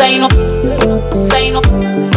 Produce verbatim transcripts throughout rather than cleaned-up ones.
Say no, say no.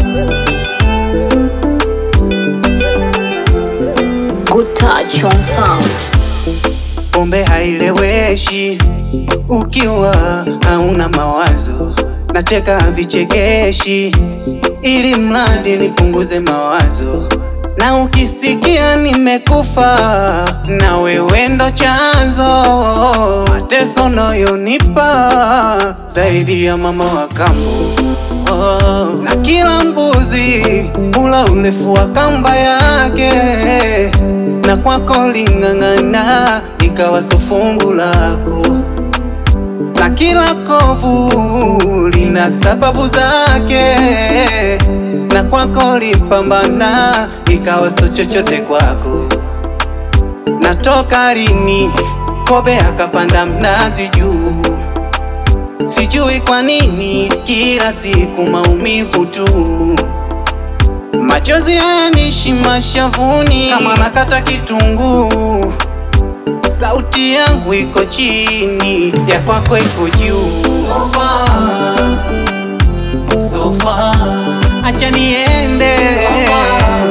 Good touch on sound. Pombe haileweshi ukiwa hauna mawazo, nacheka vichekeshi ili mradi nipunguze mawazo. Na ukisikia nimekufa, na wewe ndo chanzo mateso unayonipa zaidi ya mama wa kambo. Oh, na kila mbuzi ula urefu wa kamba yake, na kwako lingangana ikawa fungu lako. Na kila kovu lina sababu zake, na kwako lipambana ikawa so chochote kwako. Natoka lini kobe akapanda mnazi juu, sijui kwa nini kila siku maumivu tu. Machozi hayanishi mashavuni kama nakata kitunguu. Sauti yangu iko chini, ya kwako iko juu. So far, so far, acha niende. So far,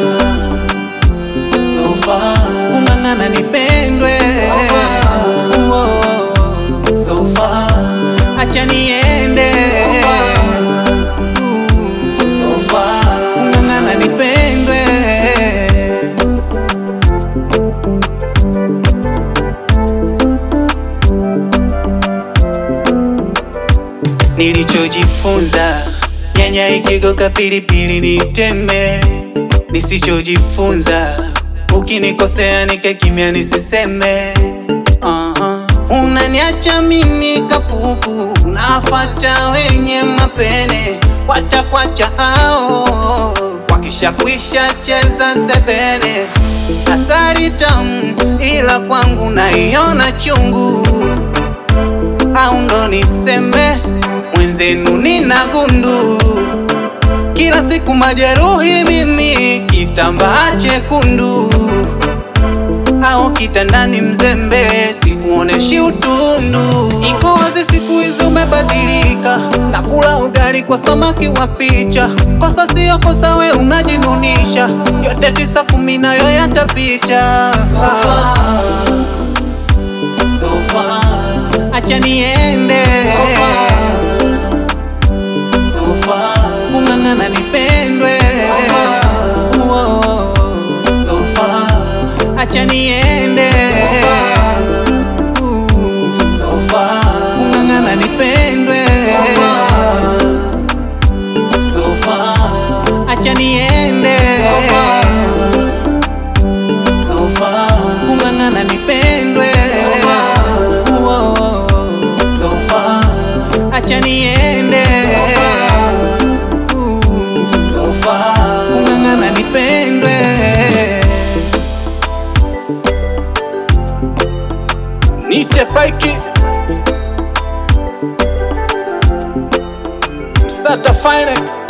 so far, ungangana nipendwe. So far, oh, so far, acha niende. So far, so far, ungangana nipendwe. Nilichojifunza, nyanya ikigoka pilipili niteme. Nisichojifunza, ukinikosea nike kimya nisiseme. uh-huh. Unaniacha mimi kapuku, unafuata wenye mapene. Watakwacha hao wakisha kwisha cheza sebene. Asali tamu ila kwangu naiona chungu. Au ndo niseme mwenzenu nina gundu. Kila siku majeruhi mimi, kitambaa chekundu. Au kitandani mzembe, sikuoneshi utundu. Iko wazi siku hizo umebadilika, nakula ugali kwa samaki wa picha. Kosa sio kosa, we unajinunisha. Yote tisa kumi nayo yatapita. So far, so far, acha niende. So far, so far, ungangana nipendwe. So far, oh, so far, acha niende. So far, so far, ungangana nipendwe. So far, so far, acha niende. So far, so far, ungangana nipendwe. So far, oh, so far, acha niende. So far, ungangana nipendwe. Nite Paiki Msata Finance.